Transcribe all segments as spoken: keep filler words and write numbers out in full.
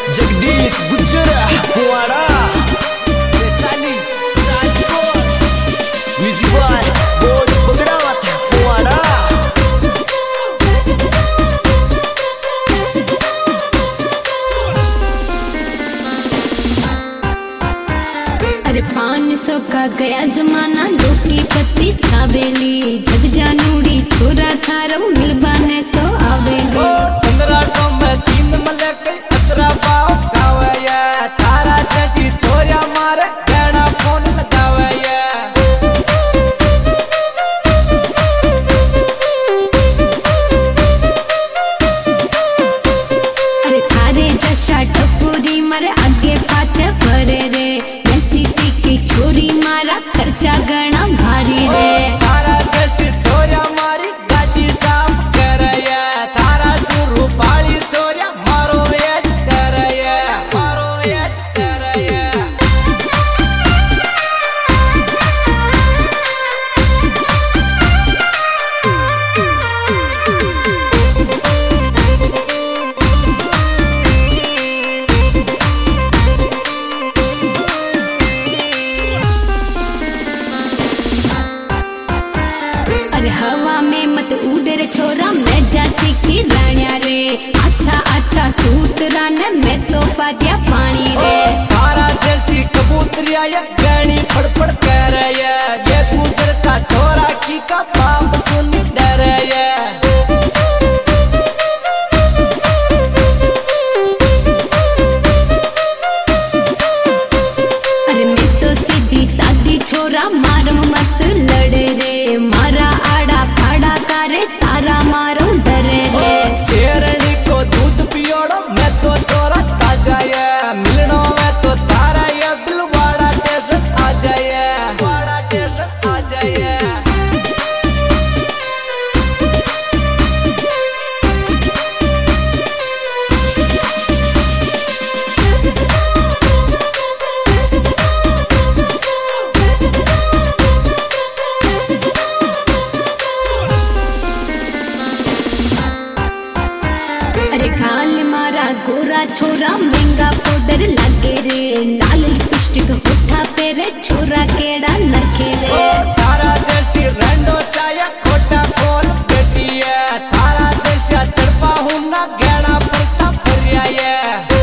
जगदीश गुज्जर कुआड़ा Vaishali Rajkot music boy बोझ पकड़ा था कुआड़ा। अरे पाँच सौ का गया जमाना लोकी पत्ती छाबेली जग जानूड़ी छोरा थारो मिलबाने तो आवेली। पंद्रह सौ में तीन मलक अतरा पाव गावया तारा जैसी छोरिया मारे गहना फोन लगावया। अरे थारे जशा टपूरी मारे आगे पाछे फरे रे की छोरी मारा खर्चा गणा भारी रे। तारा जैसी छोरिया मारी गाड़ी साफ करया तारा शुरू पाली छोरिया मारो वेट करया मारो वेट करया। अरे हवा में मत उड़े रे छोरा मैं जा सीखी रानिया रे अच्छा अच्छा सूट राने मैं तो पादिया पानी रे। तारा जैसी कबूतरिया ये गहनी फड़फड़ करया ये गुजर का छोरा की का बाप सुन डरया। अरे मैं तो सीधी सादी छोरा मारो मत लड़े रे मारा आड़ा फाड़ा तारे सारा मारो डरे रे। शेरनी को दूध पियोड़ो मैं तो छोरा ताजा है मिलनो में तो तारा ये बिलवाड़ा टेशन आ जाए वाड़ा टेशन आ जाए। अरे खाल मारा गोरा छोरा महंगा पाउडर लागे रे लाल लिपस्टिक होठा पे रे छोरा केड़ा नखे रे। तारा जैसी रंडो चाया खोटा खोल बेटी है तारा जैसा चढ़पा हूँ ना गहना पड़ता फरिया है।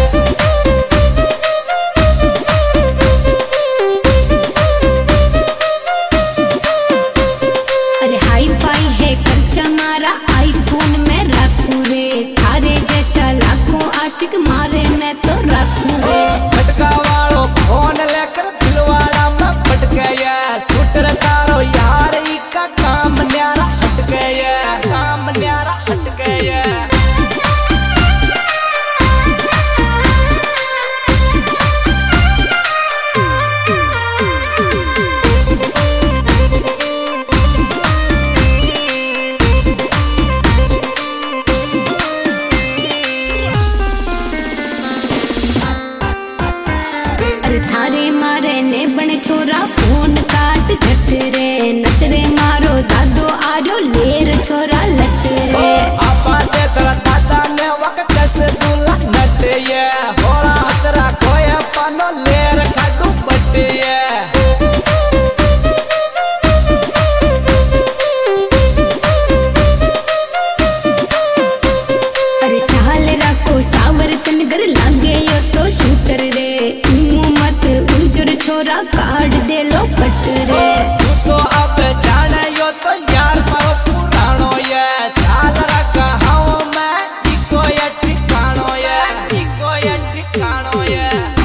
अरे हाई फाई है खर्चा मारा आईफोन में रखूं रे थारे जैसा लाखों आशिक मारे मैं तो रखूं रे। फटका वालो फोन लेकर बिलवाड़ा में फट गया शूटर तारो यार इका काम न्यारा हट गया काम न्यारा हट गया। अरे थारे मारे ने बने छोरा फोन काट झट रे नटरे मारो दादो आरो लेर छोरा लट रे। आपा ते तेरा दादा ने वक कैसे दूला नट ये होरा हतरा कोई पानो लेर खाडू बट ये। अरे साल राको सावर तनगर लागे यो तो शूटर रे मत उजर छोरा काट दे लो कट रे। तू तो अब जाने यो तो यार मारो पुरानो ये साल रखा हूँ मैं इको ये ठिकानो ये इको ये ठिकानो ये।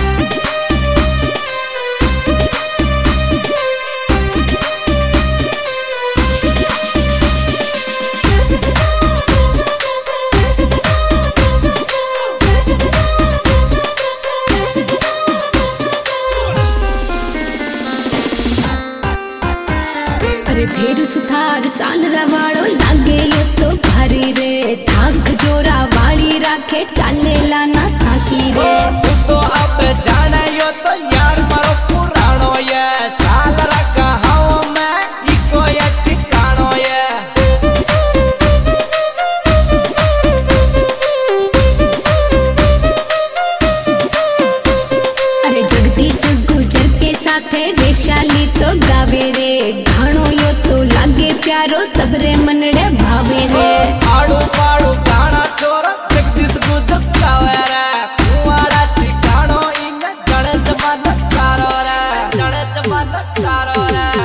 अरे फेर सुथार साल रवाड़ो लागे यो तो भारी रे थाक जोरा वाली राखे चाले लाना थाकी रे। तू तो अब जाने यो तो यार मारो पुरानो ये साल रखा हूँ मैं इको ये ठिकानो ये। थारो सबरे मनड़े भावे रे। आड़ू पाड़ू गाना छोरा जगदीश गुजर गावे रे कुवाड़ा ठिकानो इंग गणेश मन सारो रे गणेश मन सारो रे।